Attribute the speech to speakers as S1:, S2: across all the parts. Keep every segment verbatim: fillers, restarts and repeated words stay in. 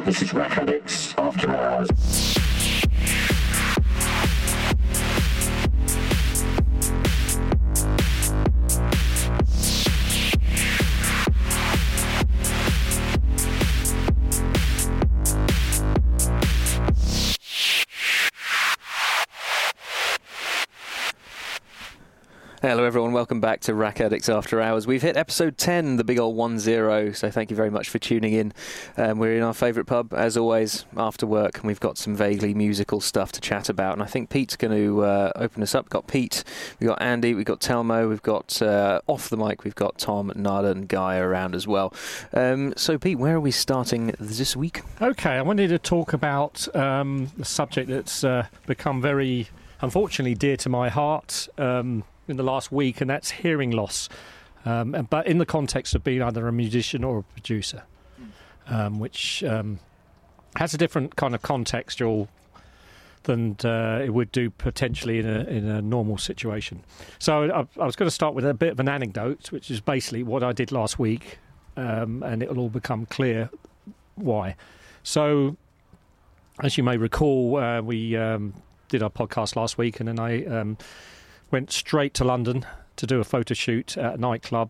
S1: This is Rack Addicts After Hours.
S2: Hello everyone, welcome back to Rack Addicts After Hours. We've hit episode ten, the big old one zero, so thank you very much for tuning in. Um, we're in our favourite pub, as always, after work, and we've got some vaguely musical stuff to chat about, and I think Pete's going to uh, open us up. We've got Pete, we've got Andy, we've got Telmo, we've got, uh, off the mic, we've got Tom, Nada and Guy around as well. Um, so Pete, where are we starting this week?
S3: Okay, I wanted to talk about um, a subject that's uh, become very, unfortunately, dear to my heart, um, in the last week, and that's hearing loss, um, but in the context of being either a musician or a producer, um, which um, has a different kind of contextual than uh, it would do potentially in a in a normal situation. So I, I was going to start with a bit of an anecdote, which is basically what I did last week, um, and it'll all become clear why. So, as you may recall, uh, we um, did our podcast last week, and then I um, went straight to London to do a photo shoot at a nightclub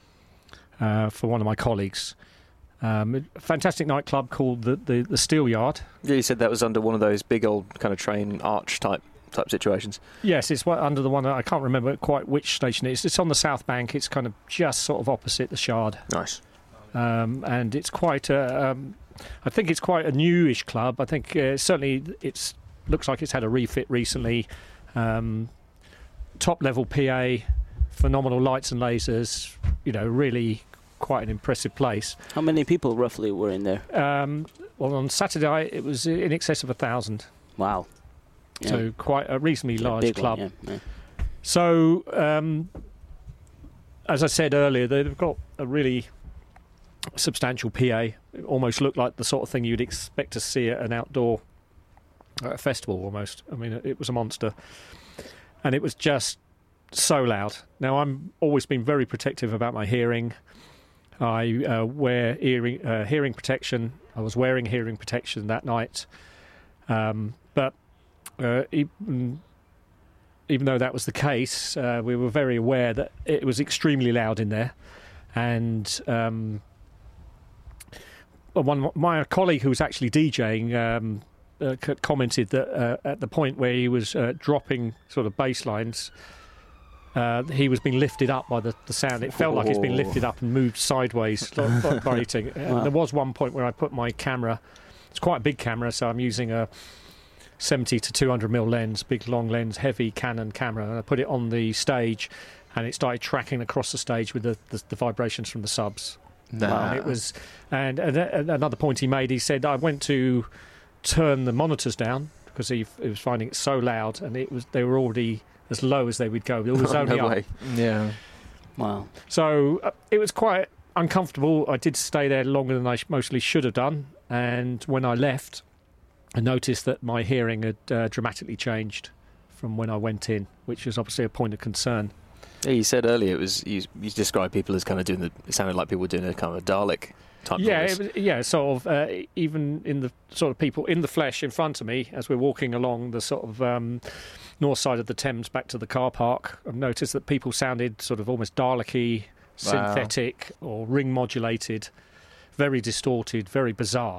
S3: uh, for one of my colleagues. Um, a fantastic nightclub called the, the, the Steel Yard.
S2: Yeah, you said that was under one of those big old kind of train arch type type situations.
S3: Yes, it's under the one, I can't remember quite which station it is. It's on the South Bank. It's kind of just sort of opposite the Shard.
S2: Nice.
S3: Um, and it's quite a, um, I think it's quite a newish club. I think uh, certainly it's looks like it's had a refit recently. Um, top level P A, phenomenal lights and lasers, you know, really quite an impressive place.
S4: How many people roughly were in there?
S3: Um, well, on Saturday it was in excess of a thousand.
S4: Wow. Yeah.
S3: So quite a reasonably large
S4: big
S3: club.
S4: One, yeah, yeah.
S3: So, um, as I said earlier, they've got a really substantial P A. It almost looked like the sort of thing you'd expect to see at an outdoor at a festival almost. I mean, it was a monster. And it was just so loud. Now, I'm always been very protective about my hearing. I uh, wear earring, uh, hearing protection. I was wearing hearing protection that night. Um, but uh, even, even though that was the case, uh, we were very aware that it was extremely loud in there. And um, one my colleague who was actually DJing um, Uh, commented that uh, at the point where he was uh, dropping sort of bass lines, uh, he was being lifted up by the, the sound. It felt oh. like it's been lifted up and moved sideways, like vibrating. Wow. There was one point where I put my camera, it's quite a big camera, so I'm using a seventy to two hundred mil lens, big long lens, heavy Canon camera, and I put it on the stage, and it started tracking across the stage with the, the, the vibrations from the subs.
S2: Nah.
S3: And it was, and, and another point he made, he said, I went to turn the monitors down because he, he was finding it so loud, and it was they were already as low as they would go. It was
S2: oh,
S3: only
S2: no
S3: up.
S2: Way. Yeah.
S4: Wow.
S3: So uh, it was quite uncomfortable. I did stay there longer than I sh- mostly should have done, and when I left, I noticed that my hearing had uh, dramatically changed from when I went in, which was obviously a point of concern.
S2: Yeah, you said earlier it was you, you described people as kind of doing the. It sounded like people were doing a kind of a Dalek.
S3: Yeah, it was, yeah, sort of. Uh, even in the sort of people in the flesh in front of me, as we're walking along the sort of um, north side of the Thames back to the car park, I've noticed that people sounded sort of almost Dalek-y, synthetic wow. or ring modulated, very distorted, very bizarre.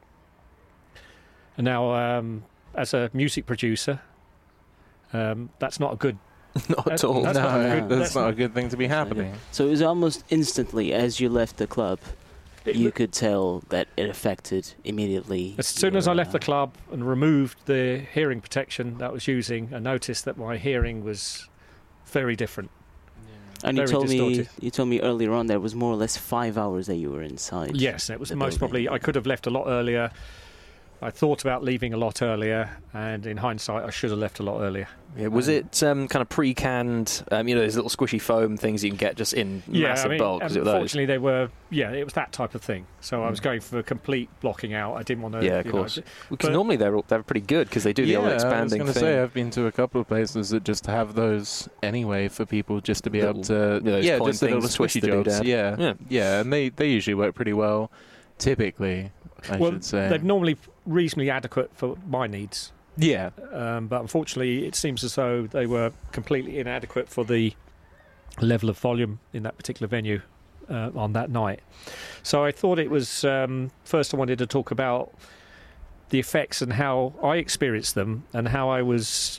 S3: And now, um, as a music producer, um, that's not a good.
S2: Not at all.
S3: That's
S5: no,
S3: not a good,
S5: that's,
S3: that's
S5: not
S3: not
S5: a good thing to be happening.
S4: So it was almost instantly as you left the club.
S3: It,
S4: you could tell that it affected immediately.
S3: As soon
S4: your,
S3: as I left
S4: uh,
S3: the club and removed the hearing protection that I was using, I noticed that my hearing was very different.
S4: Yeah. And you
S3: very
S4: told
S3: distorted.
S4: me you told me earlier on there was more or less five hours that you were inside.
S3: Yes, it was
S4: the
S3: most
S4: building.
S3: probably. I could have left a lot earlier. I thought about leaving a lot earlier, and in hindsight, I should have left a lot earlier.
S2: Yeah, was it um, kind of pre-canned, um, you know, those little squishy foam things you can get just in
S3: yeah,
S2: massive
S3: I mean,
S2: bulk?
S3: unfortunately, they were, yeah, it was that type of thing. So I was going for complete blocking out. I didn't want to...
S2: Yeah, of
S3: you
S2: course.
S3: know,
S2: Because normally they're they're pretty good because they do
S5: yeah,
S2: the old expanding
S5: I was
S2: thing.
S5: going to say, I've been to a couple of places that just have those anyway for people just to be
S2: Little,
S5: able to...
S2: you know,
S5: yeah,
S2: coin
S5: just the little
S2: things, twist
S5: squishy
S2: the
S5: jobs.
S2: doodad.
S5: Yeah,
S2: Yeah.
S5: yeah, and they, they usually work pretty well, typically. I
S3: well,
S5: should say.
S3: they're normally reasonably adequate for my needs.
S5: Yeah.
S3: Um, but unfortunately, it seems as though they were completely inadequate for the level of volume in that particular venue uh, on that night. So I thought it was, um, first I wanted to talk about the effects and how I experienced them, and how I was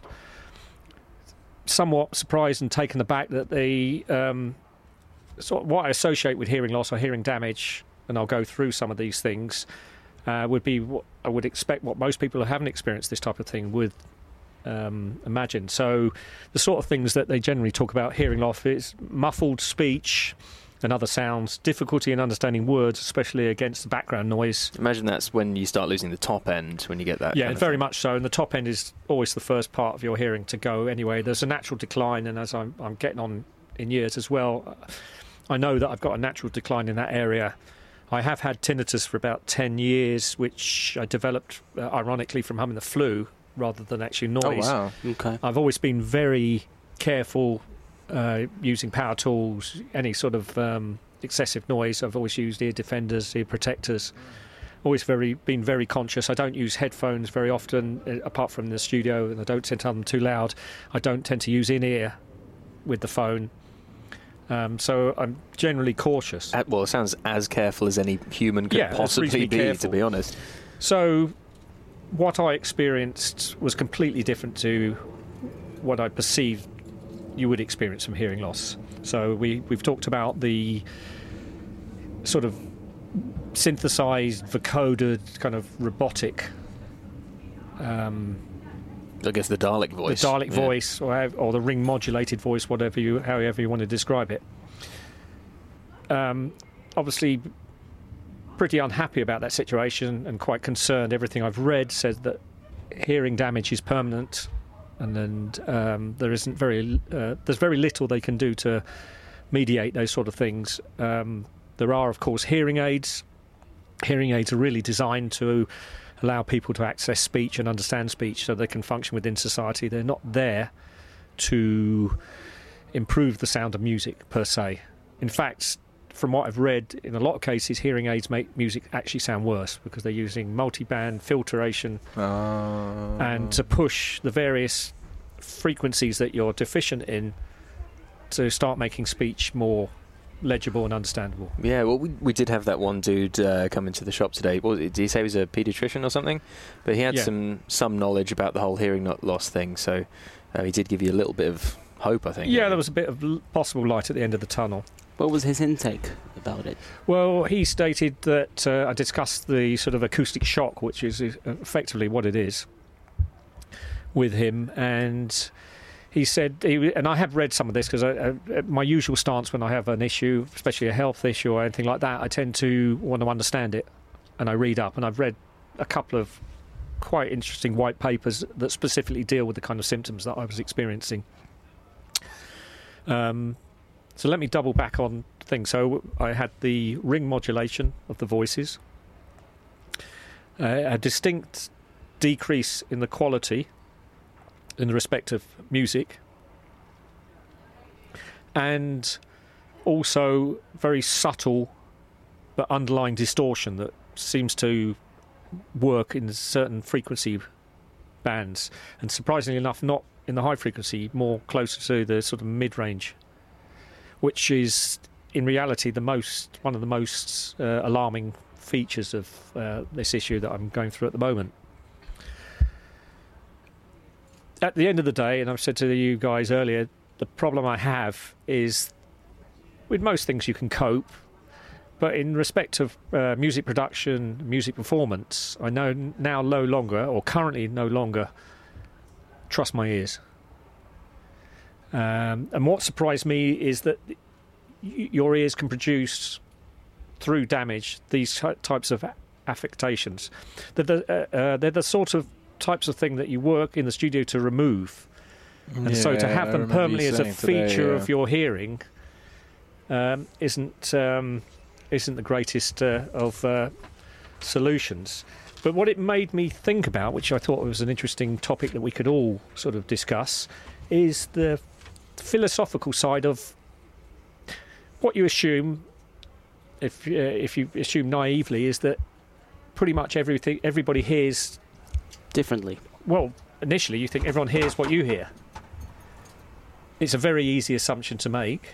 S3: somewhat surprised and taken aback that they, um, sort of what I associate with hearing loss or hearing damage, and I'll go through some of these things, uh, would be what I would expect what most people who haven't experienced this type of thing would um, imagine. So the sort of things that they generally talk about hearing loss is muffled speech and other sounds, difficulty in understanding words, especially against the background noise.
S2: Imagine that's when you start losing the top end, when you get that.
S3: Yeah,
S2: kind of
S3: very
S2: thing.
S3: much so. And the top end is always the first part of your hearing to go anyway. There's a natural decline, and as I'm, I'm getting on in years as well, I know that I've got a natural decline in that area. I have had tinnitus for about ten years, which I developed, uh, ironically, from having the flu rather than actually noise.
S5: Oh, wow.
S4: Okay.
S3: I've always been very careful uh, using power tools, any sort of um, excessive noise. I've always used ear defenders, ear protectors. Always very been very conscious. I don't use headphones very often, uh, apart from in the studio, and I don't tend to have them too loud. I don't tend to use in-ear with the phone. Um, so I'm generally cautious.
S2: Uh, well, it sounds as careful as any human could
S3: Yeah, it's
S2: possibly
S3: reasonably
S2: be,
S3: careful.
S2: to be honest.
S3: So what I experienced was completely different to what I perceived you would experience from hearing loss. So we, we've talked about the sort of synthesized, vocoded, kind of robotic, um,
S2: I guess the Dalek voice.
S3: the Dalek
S2: Yeah.
S3: voice, or, how- or the ring modulated voice, whatever you, however you want to describe it. Um, obviously, pretty unhappy about that situation and quite concerned. Everything I've read says that hearing damage is permanent, and then um, there isn't very uh, there's very little they can do to mediate those sort of things. Um, there are, of course, hearing aids. Hearing aids are really designed to allow people to access speech and understand speech so they can function within society. They're not there to improve the sound of music per se. In fact, from what I've read, in a lot of cases, hearing aids make music actually sound worse because they're using multi-band filtration
S5: Uh,
S3: and to push the various frequencies that you're deficient in to start making speech more legible and understandable.
S2: Yeah, well, we we did have that one dude uh, come into the shop today. What was it, did he say he was a paediatrician or something? But he had
S3: Yeah.
S2: some some knowledge about the whole hearing not loss thing, so uh, he did give you a little bit of hope, I think.
S3: Yeah, there was a bit of l- possible light at the end of the tunnel.
S4: What was his intake about it?
S3: Well, he stated that uh, I discussed the sort of acoustic shock, which is uh, effectively what it is, with him, and he said, he, and I have read some of this because I, I, my usual stance when I have an issue, especially a health issue or anything like that, I tend to want to understand it, and I read up, and I've read a couple of quite interesting white papers that specifically deal with the kind of symptoms that I was experiencing. Um, so let me double back on things. So I had the ring modulation of the voices, uh, a distinct decrease in the quality in the respect of music, and also very subtle but underlying distortion that seems to work in certain frequency bands, and surprisingly enough not in the high frequency, more closer to the sort of mid-range, which is in reality the most one of the most uh, alarming features of uh, this issue that I'm going through at the moment. At the end of the day, and I've said to you guys earlier, the problem I have is with most things you can cope, but in respect of uh, music production, music performance, I know now no longer, or currently no longer, trust my ears. Um, and what surprised me is that y- your ears can produce, through damage, these ty- types of a- affectations. They're the, uh, uh, they're the sort of types of thing that you work in the studio to remove. And so to
S5: yeah,
S3: have
S5: I
S3: them
S5: remember
S3: permanently
S5: you
S3: as a
S5: saying today,
S3: feature
S5: yeah.
S3: of your hearing um, isn't um, isn't the greatest uh, of uh, solutions. But what it made me think about, which I thought was an interesting topic that we could all sort of discuss, is the philosophical side of what you assume, if uh, if you assume naively, is that pretty much everything everybody hears
S4: Differently.
S3: well, initially you think everyone hears what you hear. It's a very easy assumption to make.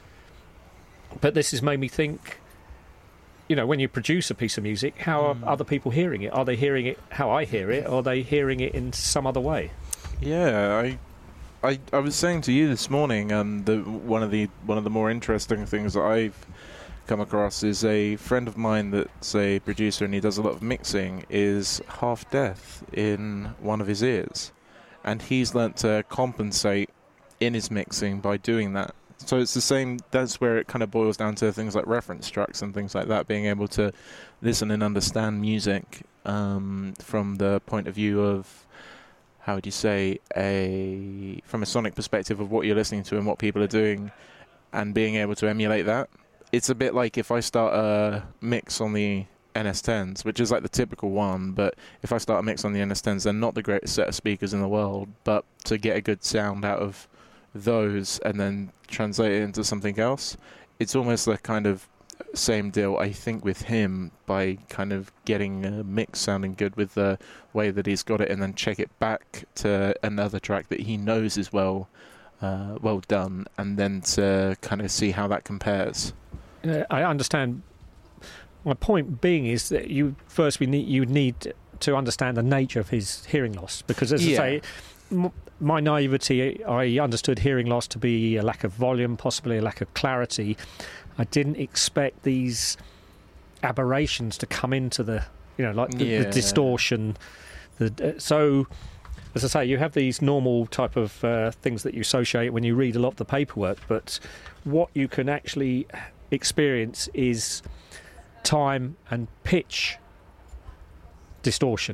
S3: But this has made me think, you know, when you produce a piece of music, how are
S5: Mm.
S3: other people hearing it? Are they hearing it how I hear it, or are they hearing it in some other way?
S5: Yeah, I, I, I was saying to you this morning, um, the one of the one of the more interesting things that I've come across is a friend of mine that's a producer and he does a lot of mixing, is half deaf in one of his ears, and he's learnt to compensate in his mixing by doing that. So it's the same. That's where it kind of boils down to things like reference tracks and things like that, being able to listen and understand music um, from the point of view of, how would you say, a from a sonic perspective of what you're listening to and what people are doing, and being able to emulate that. It's a bit like if I start a mix on the N S tens, which is like the typical one, but if I start a mix on the N S tens, they're not the greatest set of speakers in the world, but to get a good sound out of those and then translate it into something else, it's almost the kind of same deal, I think, with him, by kind of getting a mix sounding good with the way that he's got it, and then check it back to another track that he knows is well uh, well done, and then to kind of see how that compares.
S3: Uh, I understand. My point being is that you first we need you need to understand the nature of his hearing loss, because, as
S5: Yeah.
S3: I say, m- my naivety, I understood hearing loss to be a lack of volume, possibly a lack of clarity. I didn't expect these aberrations to come into the, you know, like the,
S5: Yeah.
S3: the distortion. The, uh, so, as I say, you have these normal type of uh, things that you associate when you read a lot of the paperwork, but what you can actually experience is time and pitch distortion.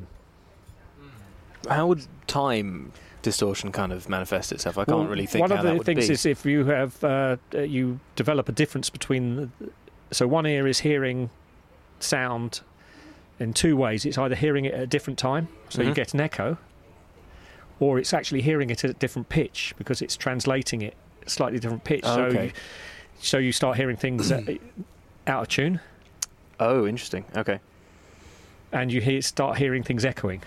S2: How would time distortion kind of manifest itself? I can't
S3: Well,
S2: really think
S3: one
S2: how
S3: of
S2: that
S3: the
S2: would
S3: things
S2: be.
S3: is if you have uh, uh, you develop a difference between the, so one ear is hearing sound in two ways. It's either hearing it at a different time, so you
S2: Mhm.
S3: get an echo, or it's actually hearing it at a different pitch because it's translating it at a slightly different pitch.
S2: Oh,
S3: so
S2: okay.
S3: you, so you start hearing things uh, out of tune,
S2: Oh, interesting. Okay.
S3: and you hear, start hearing things echoing.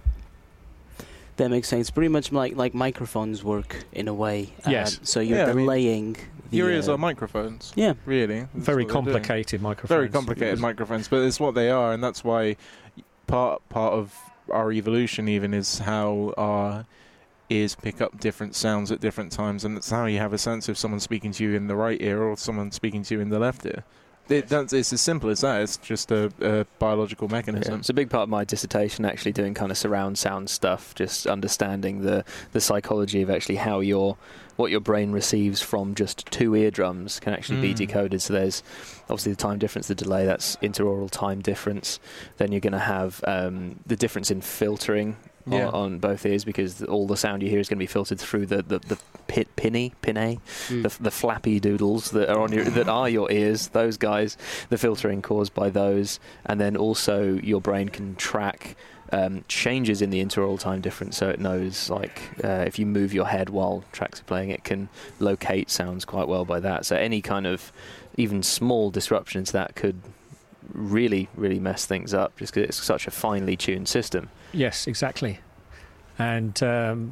S4: That makes sense. Pretty much like like microphones work in a way.
S3: Yes.
S4: Um, so you're
S5: Yeah, I mean,
S4: delaying. the,
S5: Your ears
S4: uh,
S5: are microphones,
S4: Yeah.
S5: really. That's
S3: Very
S5: what they're doing.
S3: complicated microphones.
S5: Very complicated microphones, but it's what they are, and that's why part part of our evolution even is how our ears pick up different sounds at different times, and it's how you have a sense if someone's speaking to you in the right ear or someone speaking to you in the left ear. It, that's, it's as simple as that. It's just a, a biological
S2: Yeah,
S5: mechanism.
S2: it's a big part of my dissertation, actually, doing kind of surround sound stuff, just understanding the, the psychology of actually how your what your brain receives from just two eardrums can actually be
S5: Mm.
S2: decoded. So there's obviously the time difference, the delay, that's interaural time difference. Then you're going to have um, the difference in filtering
S5: Yeah.
S2: on, on both ears, because all the sound you hear is going to be filtered through the the, the pit, pinny, pinnae,
S4: Mm.
S2: the, the flappy doodles that are on your that are your ears. Those guys, the filtering caused by those, and then also your brain can track um, changes in the interaural time difference, so it knows, like, uh, if you move your head while tracks are playing, it can locate sounds quite well by that. So any kind of even small disruption to that could really, really mess things up, just because it's such a finely tuned system.
S3: Yes, exactly. And um,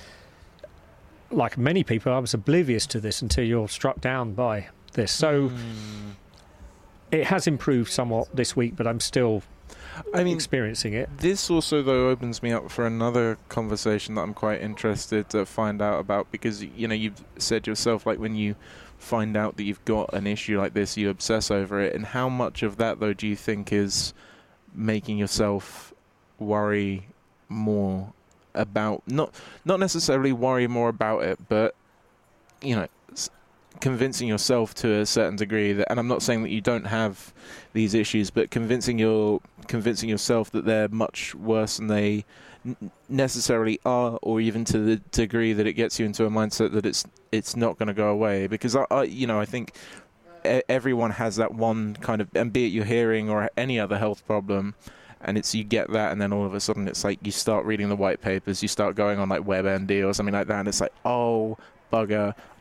S3: like many people, I was oblivious to this until you're struck down by this. So
S5: Mm.
S3: it has improved somewhat this week, but I'm still
S5: I mean,
S3: experiencing it.
S5: this also, though, opens me up for another conversation that I'm quite interested to find out about, because, you know, you've said yourself, like, when you find out that you've got an issue like this, you obsess over it. And how much of that, though, do you think is making yourself worry more about, not not necessarily worry more about it, but, you know, s- convincing yourself to a certain degree that, and I'm not saying that you don't have these issues, but convincing your convincing yourself that they're much worse than they n- necessarily are, or even to the degree that it gets you into a mindset that it's it's not going to go away. Because I, I, you know, I think e- everyone has that one kind of, and be it your hearing or any other health problem, and it's you get that, and then all of a sudden it's like you start reading the white papers, you start going on like WebMD or something like that, and it's like, oh bugger,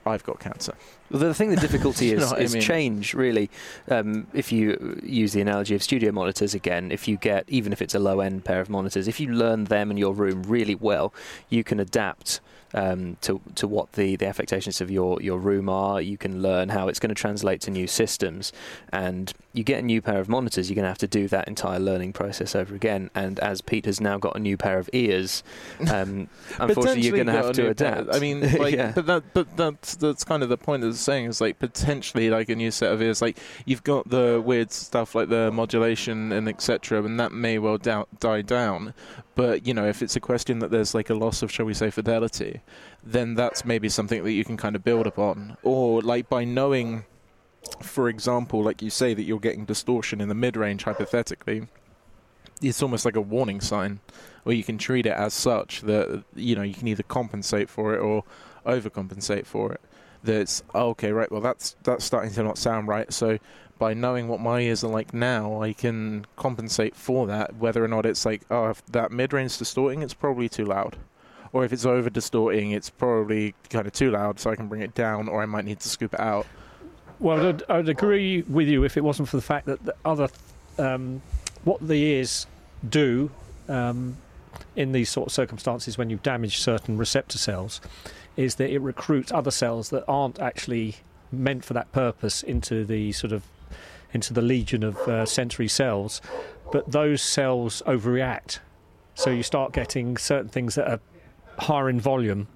S5: I've got cancer.
S2: Well, the thing, the difficulty
S5: You
S2: is,
S5: know what I
S2: is
S5: mean?
S2: change, really. Um, if you use the analogy of studio monitors again, if you get, even if it's a low-end pair of monitors, if you learn them and your room really well, you can adapt um, to to what the, the affectations of your, your room are. You can learn how it's going to translate to new systems. And you get a new pair of monitors, you're going to have to do that entire learning process over again. And as Pete has now got a new pair of ears, um, unfortunately, you're going to have to adapt.
S5: I mean, like,
S2: yeah.
S5: but that, but that's that's kind of the point of the saying is like potentially like a new set of ears. Like you've got the weird stuff like the modulation and et cetera, and that may well da- die down. But you know, if it's a question that there's like a loss of, shall we say, fidelity, then that's maybe something that you can kind of build upon, or like by knowing, for example, like you say that you're getting distortion in the mid-range hypothetically. It's almost like a warning sign, or you can treat it as such that, you know, you can either compensate for it or overcompensate for it. That's, oh, okay, right, well, that's that's starting to not sound right. So by knowing what my ears are like now, I can compensate for that, whether or not it's like, oh, if that mid-range is distorting, it's probably too loud. Or if it's over-distorting, it's probably kind of too loud, so I can bring it down, or I might need to scoop it out.
S3: Well, I'd, I'd agree with you if it wasn't for the fact that the other, um, what the ears do um, in these sort of circumstances when you damage certain receptor cells, is that it recruits other cells that aren't actually meant for that purpose into the sort of into the legion of uh, sensory cells, but those cells overreact. So you start getting certain things that are higher in volume.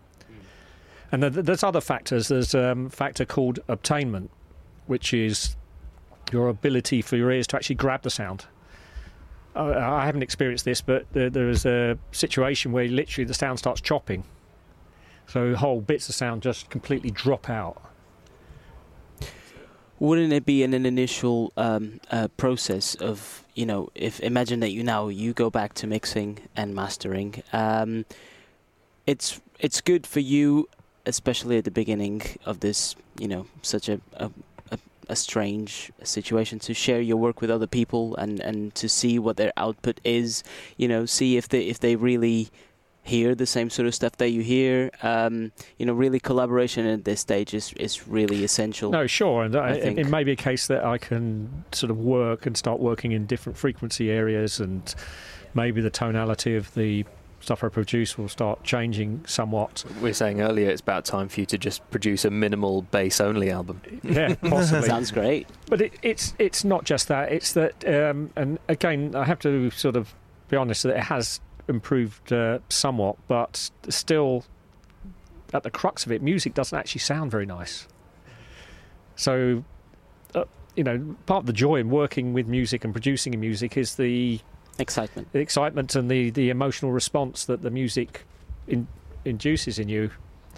S3: And then there's other factors. There's a um, factor called obtainment, which is your ability for your ears to actually grab the sound. Uh, I haven't experienced this, but there, there is a situation where literally the sound starts chopping. So whole bits of sound just completely drop out.
S4: Wouldn't it be in an initial um, uh, process of, you know, if imagine that you now you go back to mixing and mastering, um, it's it's good for you, especially at the beginning of this, you know, such a a, a, a strange situation, to share your work with other people and, and to see what their output is, you know, see if they if they really hear the same sort of stuff that you hear. Um, you know, really collaboration at this stage is, is really essential.
S3: No, sure. And I,
S4: I think.
S3: it may be a case that I can sort of work and start working in different frequency areas, and maybe the tonality of the stuff I produce will start changing somewhat.
S2: We were saying earlier it's about time for you to just produce a minimal bass-only album.
S3: Yeah, possibly.
S4: Sounds great.
S3: But it, it's it's not just that. It's that, um, and again, I have to sort of be honest that it has improved uh, somewhat, but still, at the crux of it, music doesn't actually sound very nice. So, uh, you know, part of the joy in working with music and producing music is the
S4: Excitement.
S3: the excitement and the, the emotional response that the music in, induces in you.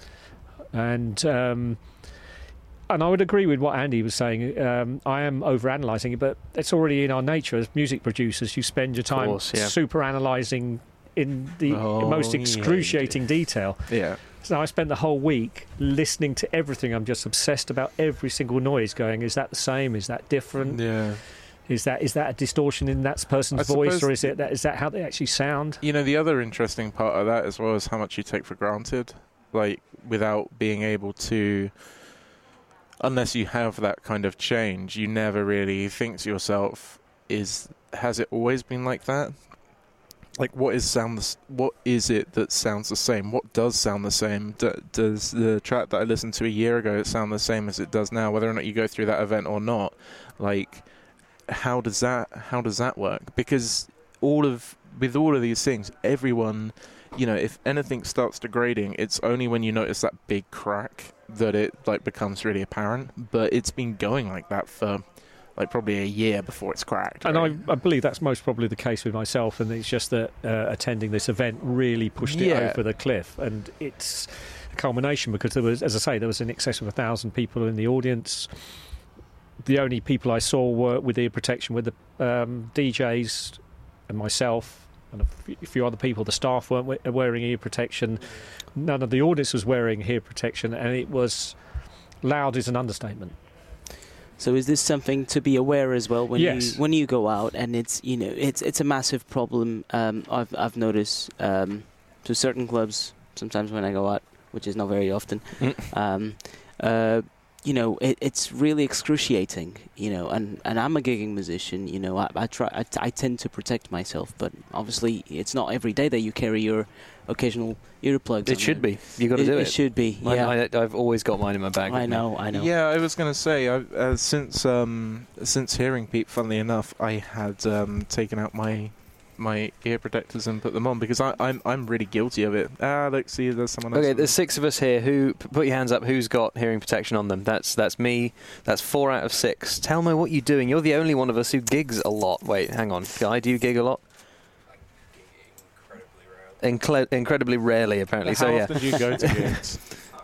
S3: And um, and I would agree with what Andy was saying. Um, I am overanalyzing it, but it's already in our nature as music producers. You spend your time
S2: course, yeah.
S3: super analysing in the
S5: Oh,
S3: most
S5: yeah,
S3: excruciating detail.
S5: Yeah.
S3: So I spent the whole week listening to everything. I'm just obsessed about every single noise, going, is that the same? Is that different?
S5: Yeah.
S3: Is that is that a distortion in that person's
S5: I
S3: voice,
S5: suppose-
S3: or is it that is that how they actually sound?
S5: You know, the other interesting part of that as well is how much you take for granted, like without being able to, unless you have that kind of change, you never really think to yourself, is has it always been like that? Like, what is sound? The, what is it that sounds the same? What does sound the same? D- does the track that I listened to a year ago sound the same as it does now? Whether or not you go through that event or not, like, how does that how does that work? Because all of with all of these things, everyone, you know, if anything starts degrading, it's only when you notice that big crack that it like becomes really apparent. But it's been going like that for like probably a year before it's cracked.
S3: And
S5: right?
S3: I, I believe that's most probably the case with myself, and it's just that uh, attending this event really pushed it
S5: Yeah.
S3: over the cliff, and it's a culmination because there was, as I say, there was in excess of a thousand people in the audience. The only people I saw were with ear protection with the um, D Js and myself and a f- a few other people. The staff weren't we- wearing ear protection. None of the audience was wearing ear protection, and it was loud is an understatement.
S4: So is this something to be aware as well when
S3: Yes.
S4: you when you go out? And it's you know it's it's a massive problem. Um, I've I've noticed um, to certain clubs sometimes when I go out, which is not very often.
S2: Mm.
S4: Um, uh, you know, it, it's really excruciating, you know, and, and I'm a gigging musician, you know, I, I try, I, I tend to protect myself, but obviously it's not every day that you carry your occasional earplugs.
S2: It should be. You got to
S4: it,
S2: do it.
S4: It should be,
S2: I,
S4: yeah.
S2: I, I've always got mine in my bag.
S4: I know, I know.
S5: Yeah, I was going to say, I, uh, since um, since hearing Pete, funnily enough, I had um, taken out my my ear protectors and put them on because I, I'm I'm really guilty of it. Ah, look, see, there's someone else.
S2: Okay, there's six of us here. Who p- put your hands up? Who's got hearing protection on them? That's that's me. That's four out of six. Telmo, what are you doing? You're the only one of us who gigs a lot. Wait, hang on, Guy, do you gig a lot? Incre- incredibly rarely, apparently.
S5: How
S2: so yeah.
S5: often do you go to gigs?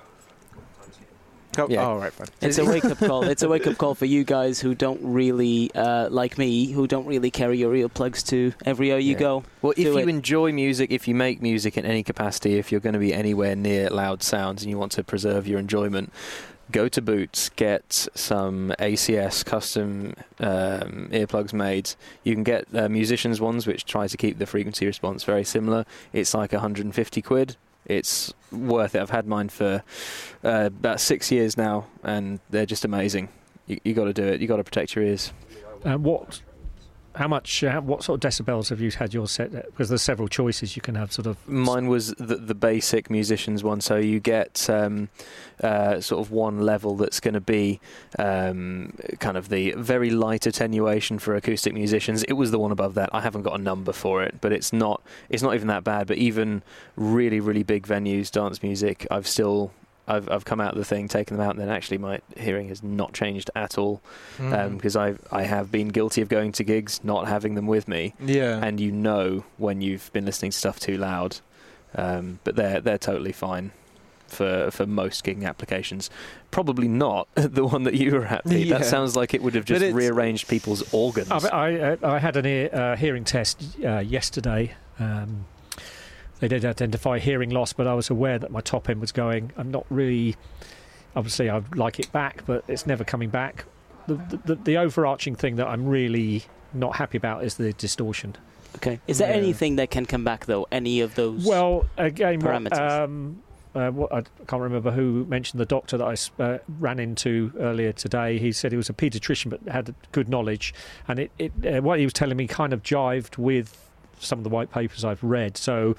S5: Oh,
S2: Yeah.
S5: oh, right, fine.
S4: It's a wake-up call. It's a wake-up call for you guys who don't really, uh, like me, who don't really carry your earplugs to everywhere you
S2: Yeah.
S4: go.
S2: Well, if
S4: Do
S2: you
S4: it.
S2: enjoy music, if you make music in any capacity, if you're going to be anywhere near loud sounds and you want to preserve your enjoyment, go to Boots, get some A C S custom um, earplugs made. You can get uh, musicians' ones, which try to keep the frequency response very similar. It's like one hundred fifty quid. It's worth it. I've had mine for uh, about six years now, and they're just amazing. You, you got to do it. You got to protect your ears.
S3: Uh, what, how much, uh, what sort of decibels have you had yours set at? Because there's several choices you can have, sort of.
S2: Mine was the, the basic musicians one, so you get um, uh, sort of one level that's going to be um, kind of the very light attenuation for acoustic musicians. It was the one above that. I haven't got a number for it, but it's not it's not even that bad. But even really really big venues, dance music, I've still. I've I've come out of the thing, taken them out, and then actually my hearing has not changed at all because
S5: Mm.
S2: um, I I have been guilty of going to gigs not having them with me,
S5: yeah.
S2: and you know when you've been listening to stuff too loud. Um, but they're they're totally fine for for most gigging applications. Probably not the one that you were at, Pete.
S5: Yeah.
S2: That sounds like it would have
S5: But
S2: just
S5: it's-
S2: rearranged people's organs.
S3: I, I, uh, I had an ear, uh, hearing test uh, yesterday. Um, they did identify hearing loss, but I was aware that my top end was going. I'm not really. Obviously, I'd like it back, but it's never coming back. The, the, the overarching thing that I'm really not happy about is the distortion.
S4: Okay. Is there
S5: Yeah.
S4: anything that can come back, though? Any of those?
S3: Well, again, what,
S4: parameters.
S3: um, uh, what, I can't remember who mentioned the doctor that I s- uh, ran into earlier today. He said he was a paediatrician but had good knowledge, and it, it uh, what he was telling me kind of jived with some of the white papers I've read. So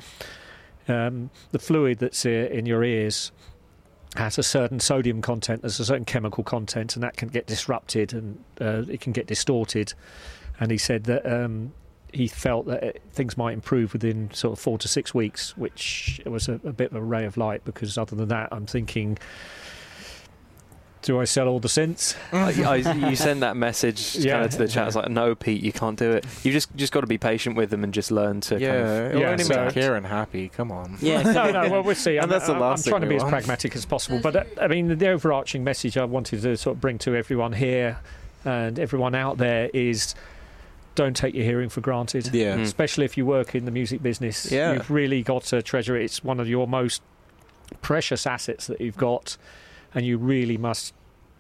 S3: um, the fluid that's uh, in your ears has a certain sodium content, there's a certain chemical content, and that can get disrupted and uh, it can get distorted. And he said that um, he felt that it, things might improve within sort of four to six weeks, which was a, a bit of a ray of light, because other than that, I'm thinking, do I sell all the synths?
S2: I, I, you send that message
S3: Yeah.
S2: kind of to the chat. It's like, no, Pete, you can't do it. You just just got to be patient with them and just learn to.
S5: Yeah,
S2: Kind of,
S5: it'll
S3: Yeah,
S5: only
S3: so-
S5: make Kieran happy. Come on.
S4: Yeah.
S3: no, no, well, we'll see.
S5: And
S3: I'm,
S5: that's the
S3: I'm-
S5: last
S3: I'm trying to
S5: thing
S3: be
S5: we
S3: as
S5: want.
S3: pragmatic as possible. But, uh, I mean, the overarching message I wanted to sort of bring to everyone here and everyone out there is don't take your hearing for granted.
S5: Yeah.
S2: Mm.
S3: Especially if you work in the music business.
S5: Yeah.
S3: You've really got to treasure it. It's one of your most precious assets that you've got, and you really must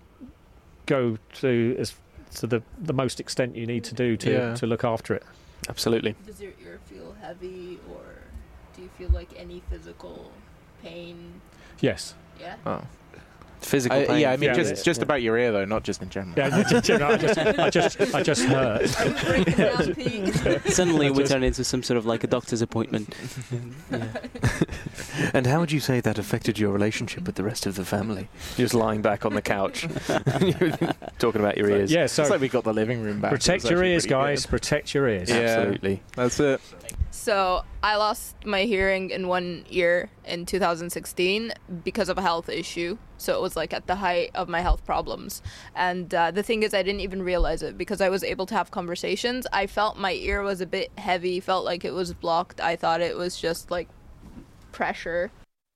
S3: go to as to the, the most extent you need to do to,
S5: Yeah.
S3: to look after it.
S2: absolutely.
S6: Does your ear feel heavy, or do you feel like any physical pain?
S3: Yes.
S6: Yeah.
S5: Oh.
S2: Physical
S5: I,
S2: pain.
S5: yeah, I mean,
S3: Yeah,
S5: just
S3: yeah,
S5: just
S3: yeah.
S5: about your ear, though, not just in general.
S3: Yeah, I just, I just, I just, I just hurt.
S6: Breaking down, Pete.
S4: Suddenly we
S3: Just-
S4: turn into some sort of like a doctor's appointment. Yeah.
S2: And how would you say that affected your relationship with the rest of the family? You're just lying back on the couch, talking about your ears.
S3: Yeah,
S5: It's
S3: so
S5: like we got the living room back.
S3: protect
S5: It's
S3: your
S5: actually
S3: ears,
S5: pretty
S3: guys.
S5: good.
S3: Protect your ears.
S5: Yeah.
S2: Absolutely.
S5: That's it.
S6: So I lost my hearing in one ear in two thousand sixteen because of a health issue. So it was like at the height of my health problems. And uh, the thing is, I didn't even realize it because I was able to have conversations. I felt my ear was a bit heavy, felt like it was blocked. I thought it was just like pressure.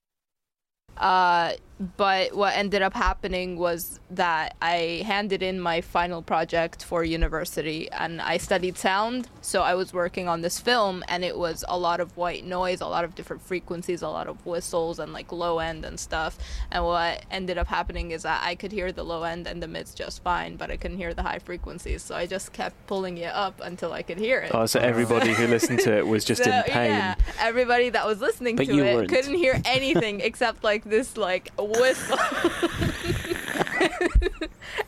S6: Uh, but what ended up happening was that I handed in my final project for university, and I studied sound, so I was working on this film, and it was a lot of white noise, a lot of different frequencies, a lot of whistles and like low end and stuff. And what ended up happening is that I could hear the low end and the mids just fine, but I couldn't hear the high frequencies, so I just kept pulling it up until I could hear it.
S2: Oh, so everybody who listened to it was just
S6: So,
S2: in pain.
S6: Yeah, everybody that was listening
S4: But
S6: to
S4: you
S6: it
S4: weren't.
S6: couldn't hear anything except like this like whistle.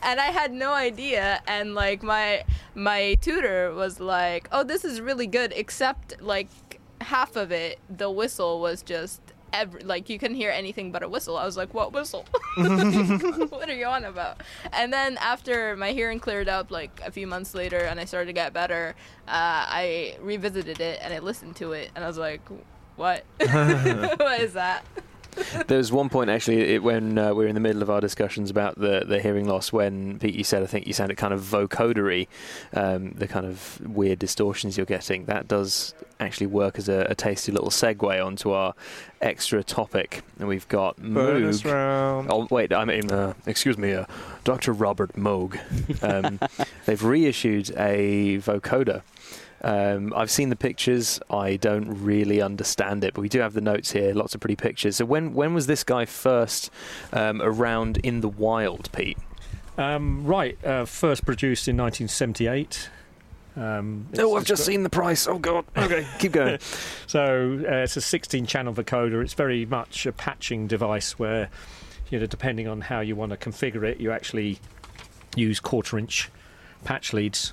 S6: and I had no idea. And like my my tutor was like, "Oh, this is really good," except like half of it, the whistle was just every, like you couldn't hear anything but a whistle. I was like, "What whistle? What are you on about?" And then after my hearing cleared up, like a few months later, and I started to get better, uh, I revisited it and I listened to it, and I was like, "What? What is that?"
S2: There was one point actually it, when uh, we were in the middle of our discussions about the, the hearing loss when Pete, you said, I think you sounded kind of vocodery, um, the kind of weird distortions you're getting. That does actually work as a, a tasty little segue onto our extra topic. And we've got
S5: Bonus
S2: Moog.
S5: round.
S2: Oh, wait, I mean, uh, excuse me, uh, Doctor Robert Moog. Um, they've reissued a vocoder. Um, I've seen the pictures. I don't really understand it, but we do have the notes here. Lots of pretty pictures. So when when was this guy first um, around in the wild, Pete?
S3: Um, right, uh, first produced in nineteen seventy-eight. Um,
S2: Oh, I've
S3: it's
S2: just
S3: got-
S2: seen the price. Oh, God. Okay, keep going.
S3: So uh, it's a sixteen-channel vocoder. It's very much a patching device where, you know, depending on how you want to configure it, you actually use quarter-inch patch leads.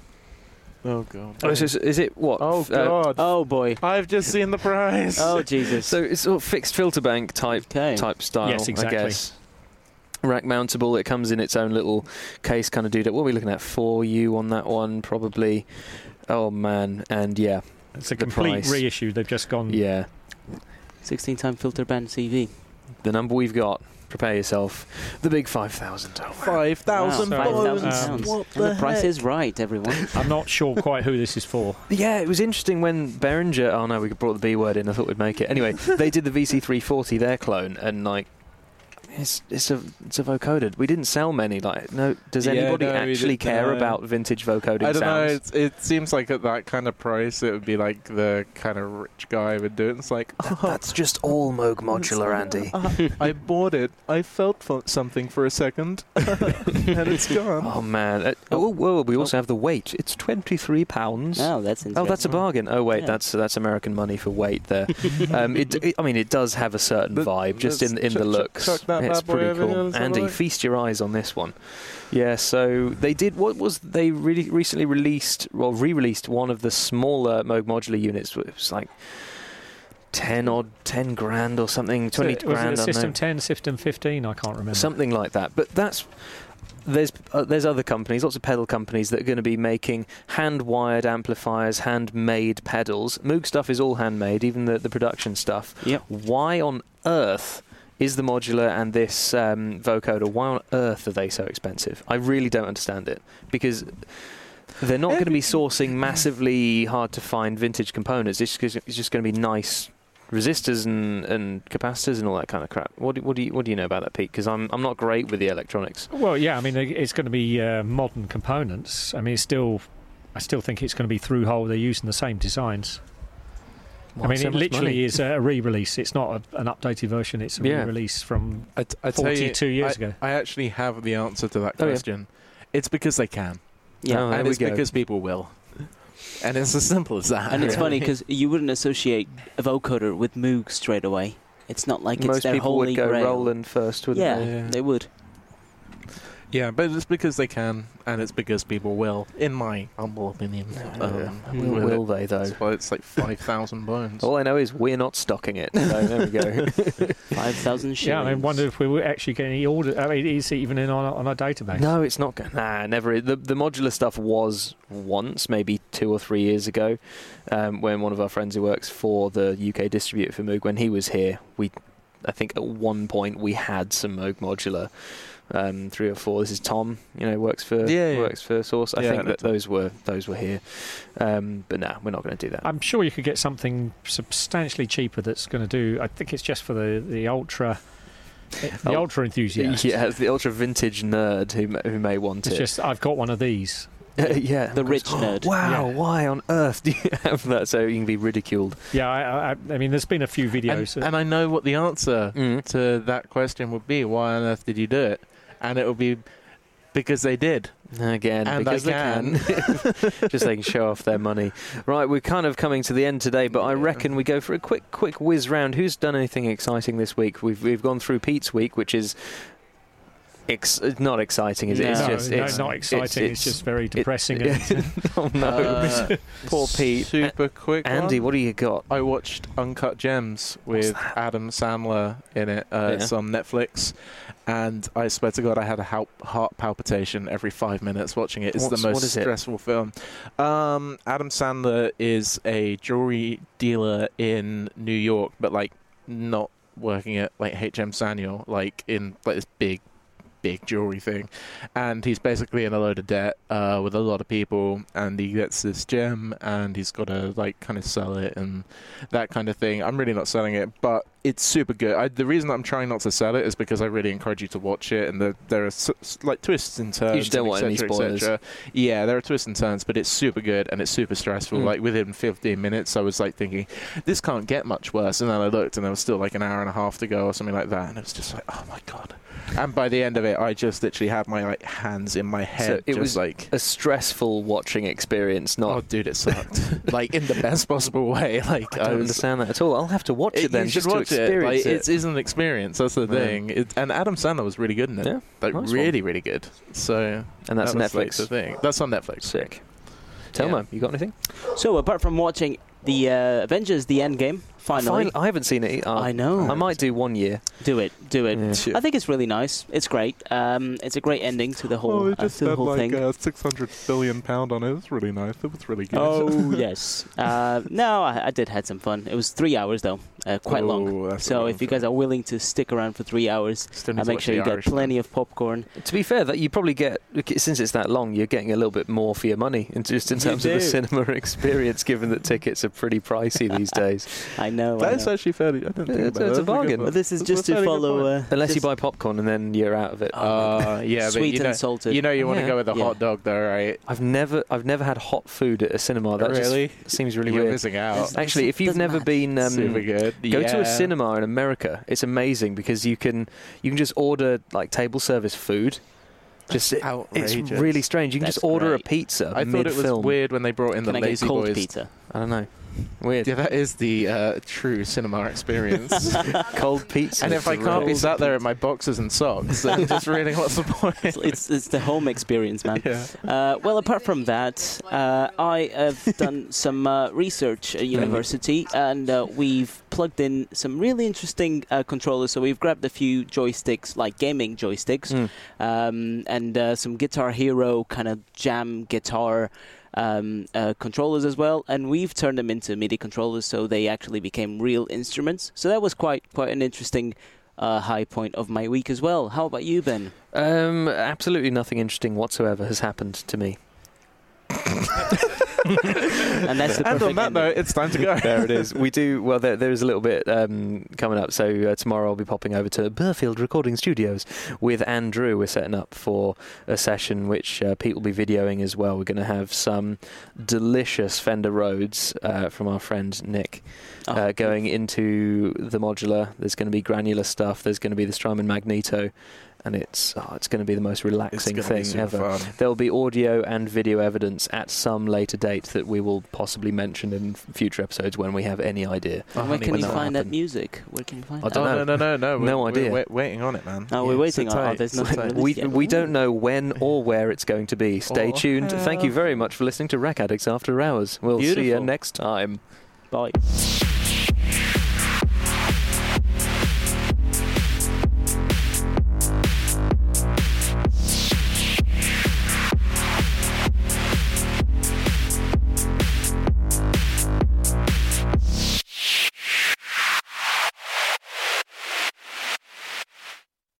S5: Oh god.
S2: Oh, so is, is it what?
S5: Oh
S2: f- uh,
S5: god.
S4: Oh boy.
S5: I've just seen the price.
S4: Oh Jesus.
S2: so it's sort of fixed filter bank type
S4: Okay.
S2: type style,
S3: Yes, exactly.
S2: I guess. Rack mountable. It comes in its own little case, kind of dude. What are we looking at? four U on that one, probably. Oh man, and yeah,
S3: It's a
S2: The
S3: complete
S2: price.
S3: reissue. They've just gone.
S2: yeah.
S4: sixteen time filter band C V.
S2: The number we've got. Prepare yourself. The big five thousand. Oh,
S5: Five thousand
S3: Wow.
S5: pounds.
S3: Um,
S4: pounds.
S5: What
S4: And
S5: the,
S4: the price
S5: heck?
S4: is right, everyone.
S3: I'm not sure quite who this is for.
S2: Yeah, it was interesting when Behringer. Oh no, we brought the B word in. I thought we'd make it. Anyway, they did the V C three forty, their clone, and like, it's it's a it's a vocoder. We didn't sell many. Like, no, does
S5: Yeah,
S2: anybody
S5: no, we
S2: actually
S5: didn't,
S2: care
S5: no.
S2: about vintage vocoding
S5: I don't know.
S2: sounds?
S5: It's, it seems like at that kind of price, it would be like the kind of rich guy would do it. It's like, oh,
S2: That's just all Moog modular, Andy.
S5: I bought it. I felt for something for a second, and it's gone.
S2: Oh man! Uh, oh, whoa! We also have the weight. It's twenty-three pounds.
S4: Oh, that's interesting.
S2: Oh, that's a bargain. Oh wait,
S4: Yeah.
S2: that's that's American money for weight there. um, it, it, I mean, it does have a certain
S5: Let-
S2: vibe, just in
S5: let's
S2: in the
S5: chuck-
S2: looks.
S5: chuck that
S2: It's
S5: bad boy
S2: pretty
S5: over here,
S2: cool.
S5: is that
S2: Andy,
S5: right?
S2: feast your eyes on this one. Yeah, so they did. What was they really recently released? Well, re-released one of the smaller Moog modular units. It was like ten odd, ten grand or something,
S3: So
S2: twenty
S3: was
S2: grand.
S3: it
S2: I
S3: a
S2: don't know.
S3: System ten, System fifteen? I can't remember.
S2: Something like that. But that's there's uh, there's other companies, lots of pedal companies that are going to be making hand-wired amplifiers, hand-made pedals. Moog stuff is all handmade, even the the production stuff.
S4: Yep.
S2: Why on earth is the modular and this um, vocoder? Why on earth are they so expensive? I really don't understand it, because they're not going to be sourcing massively hard-to-find vintage components. It's just, it's just going to be nice resistors and, and capacitors and all that kind of crap. What do, what do you what do you know about that, Pete? Because I'm I'm not great with the electronics.
S3: Well, yeah, I mean, it's going to be uh, modern components. I mean, it's still, I still think it's going to be through hole. They're using the same designs.
S2: Why
S3: I mean,
S2: so
S3: it
S2: much
S3: literally
S2: money?
S3: is a re-release. It's not a, an updated version. It's a
S2: Yeah.
S3: re-release from.
S5: I, t- I tell you,
S3: forty-two years
S5: I,
S3: ago.
S5: I actually have the answer to that
S2: Oh, yeah.
S5: question. It's because they can,
S4: Yeah.
S2: Oh, there
S5: and
S2: we
S5: it's
S2: go.
S5: because people will, and it's as simple as that.
S4: And it's
S2: Yeah.
S4: funny because you wouldn't associate a vocoder with Moog straight away. It's not like it's
S2: Most
S4: their
S2: people
S4: holy
S2: would go
S4: grail.
S2: Roland first, wouldn't
S4: Yeah,
S2: they?
S5: Yeah.
S4: they would.
S5: Yeah, but it's because they can, and it's because people will, in my humble opinion. Um,
S2: will,
S5: with
S2: will
S5: it.
S2: they though?
S5: That's why it's like five thousand bones.
S2: All I know is we're not stocking it. So there we go.
S4: Five thousand shillings.
S3: Yeah, I mean, wonder if we were actually getting any order. I mean, is it even in on, our- on our database?
S2: No, it's not going. Nah, never. The the modular stuff was once, maybe two or three years ago, um, when one of our friends who works for the U K distributor for Moog, when he was here, we, I think at one point we had some Moog modular, um, three or four. This is Tom, you know, works for
S5: Yeah, yeah.
S2: works for Source. I
S5: Yeah, I
S2: think
S5: know
S2: that
S5: Tom.
S2: those were those were here, um, but nah, we're not going to do that.
S3: I'm sure you could get something substantially cheaper that's going to do. I think it's just for the the ultra, the
S2: Oh,
S3: ultra enthusiast.
S2: Yeah, the ultra vintage nerd who may, who may want
S3: It's
S2: it.
S3: just I've got one of these.
S2: yeah,
S4: The rich nerd.
S2: Wow,
S3: Yeah.
S2: why on earth do you have that so you can be ridiculed?
S3: Yeah, I, I, I mean, there's been a few
S5: and,
S3: videos.
S5: and I know what the answer
S2: Mm.
S5: to that question would be. Why on earth did you do it? And it will be because they did.
S2: Again,
S5: And
S2: because
S5: I
S2: they can. Just so they can show off their money. Right, we're kind of coming to the end today, but I
S5: Yeah.
S2: reckon we go for a quick, quick whiz round. Who's done anything exciting this week? We've we've gone through Pete's week, which is Ex- it's not exciting, is it? It's
S4: No,
S2: just
S3: no,
S2: it's
S3: not exciting. It's, just very
S2: it-
S3: depressing.
S2: it-
S3: and,
S2: oh no,
S5: Uh,
S2: poor Pete.
S5: Super quick
S2: Andy,
S5: one.
S2: what do you got?
S5: I watched Uncut Gems with Adam Sandler in it. Uh,
S2: Yeah.
S5: It's on Netflix, and I swear to God, I had a hal- heart palpitation every five minutes watching it. It's
S2: What's-
S5: the
S2: what
S5: most
S2: is it?
S5: stressful film. Um, Adam Sandler is a jewelry dealer in New York, but like not working at like H M Samuel, like in like this big. big jewelry thing, and he's basically in a load of debt uh, with a lot of people, and he gets this gem and he's got to like kind of sell it and that kind of thing. I'm really not selling it, but it's super good. I, the reason I'm trying not to sell it is because I really encourage you to watch it, and the, there are s- s- like twists and turns.
S2: You just don't
S5: and
S2: want
S5: et
S2: any
S5: cetera, et
S2: spoilers.
S5: cetera. Yeah, there are twists and turns, but it's super good and it's super stressful.
S2: Mm.
S5: Like within fifteen minutes, I was like thinking, this can't get much worse, and then I looked and there was still like an hour and a half to go or something like that, and it was just like, oh my God. And by the end of it, I just literally had my like hands in my head,
S2: So it
S5: just
S2: was
S5: like,
S2: a stressful watching experience.
S5: oh,
S2: Not
S5: dude, it sucked. Like in the best possible way. Like
S2: I don't
S5: was,
S2: understand that at all. I'll have to watch it,
S5: It,
S2: then
S5: you
S2: just
S5: should
S2: to
S5: watch it.
S2: experience
S5: Like,
S2: it.
S5: It's, it's an experience. That's the
S2: Yeah.
S5: thing. It, and Adam Sandler was really good in it.
S2: Yeah,
S5: Like
S2: nice
S5: really, really good. So
S2: and that's
S5: that was, like,
S2: Netflix.
S5: the thing. That's on Netflix.
S2: Sick. Telmo,
S5: Yeah.
S2: you got anything?
S4: So apart from watching the uh, Avengers: The Endgame, finally,
S2: Fin- I haven't seen it. Uh,
S4: I know.
S2: I might do one year.
S4: do it, do it.
S2: Yeah.
S4: I think it's really nice. It's great. Um, it's a great ending to the whole, uh, to the whole thing.
S5: uh, six hundred billion pound on it. It's really nice. It was really good.
S4: Oh yes. Uh, no, I, I did had some fun. It was three hours though, uh, quite long.
S5: Oh, that's
S4: So
S5: a
S4: if you guys are willing to stick around for three hours,
S5: Still need
S4: uh,
S5: to
S4: make
S5: watch
S4: sure
S5: The
S4: you get
S5: Irishman.
S4: plenty of popcorn.
S2: To be fair, that you probably get since it's that long, you're getting a little bit more for your money, in just in
S4: You
S2: terms of the
S4: do.
S2: cinema experience. Given that tickets are pretty pricey these days,
S4: I know. I
S5: That's
S4: know.
S5: actually fairly. I didn't think
S2: It's-
S5: about
S2: it's
S5: that.
S2: a
S5: That's good
S2: bargain.
S5: one.
S4: But this is
S5: That's
S4: just
S5: a
S4: to
S5: fairly good
S4: follow.
S5: point.
S4: Uh,
S2: unless you
S4: just-
S2: buy popcorn and then you're out of it.
S5: Uh, yeah, but
S4: sweet
S5: you know,
S4: and salted.
S5: you know you want to
S2: Yeah.
S5: go with a
S4: Yeah.
S5: hot dog, though, right?
S2: I've never, I've never had hot food at a cinema. That
S5: Really?
S2: just seems really
S5: You're
S2: weird.
S5: missing out.
S2: Actually, if you've
S4: Doesn't
S2: never
S4: matter.
S2: been, um,
S5: Super good.
S2: go to a
S5: Yeah.
S2: cinema in America. It's amazing because you can, you can just order like table service food. Just
S5: That's
S2: it-
S5: outrageous.
S2: it's really strange. You can
S4: That's
S2: just order
S4: great.
S2: a pizza
S5: I thought it was
S2: mid-film.
S5: weird when they brought in
S4: Can
S5: the
S4: I get
S5: Lazy
S4: cold
S5: Boys.
S4: pizza?
S2: I don't know. Weird.
S5: Yeah, that is the uh, true cinema experience.
S2: Cold pizza.
S5: And if I can't be sat there in my boxers and socks, then just really what's the point?
S4: It's, it's it's the home experience, man.
S5: Yeah.
S4: Uh, well, apart from that, uh, I have done some uh, research at university, and uh, we've plugged in some really interesting uh, controllers. So we've grabbed a few joysticks, like gaming joysticks,
S2: Mm.
S4: um, and uh, some Guitar Hero kind of jam guitar um, uh, controllers as well. And we've turned them into MIDI controllers, so they actually became real instruments. So that was quite quite an interesting uh, high point of my week as well. How about you, Ben?
S2: Um, absolutely nothing interesting whatsoever has happened to me.
S4: And that's the
S5: And
S4: perfect
S5: on that
S4: ending.
S5: note, it's time to go.
S2: There it is. We do well. There, there is a little bit um, coming up. So uh, tomorrow I'll be popping over to Burfield Recording Studios with Andrew. We're setting up for a session which uh, Pete will be videoing as well. We're going to have some delicious Fender Rhodes uh, from our friend Nick.
S4: Oh,
S2: uh, going into the modular. There's going to be granular stuff. There's going to be the Strymon Magneto, and it's oh, it's going to be the most relaxing
S5: It's gonna be
S2: thing
S5: super
S2: ever.
S5: fun.
S2: There'll be audio and video evidence at some later date that we will possibly mention in f- future episodes when we have any idea.
S5: Oh,
S4: Where
S5: honey,
S4: can
S2: when
S4: you
S2: that'll
S4: find that
S2: happen.
S4: music? Where can you find
S2: I
S4: that?
S2: don't
S5: oh,
S2: know.
S5: no, no, no, no.
S2: No
S5: we're,
S2: idea.
S5: We're, we're waiting on it, man.
S4: Oh, we're
S5: Yeah,
S4: waiting
S5: sit
S4: on- oh,
S5: tight,
S4: there's
S5: sit
S4: nothing
S5: tight.
S4: released.
S2: We
S4: Yeah.
S2: we don't know when or where it's going to be. Stay
S5: Oh,
S2: tuned. Thank you very much for listening to Rack Addicts After Hours. We'll see you
S5: Beautiful.
S2: next time.
S4: Bye.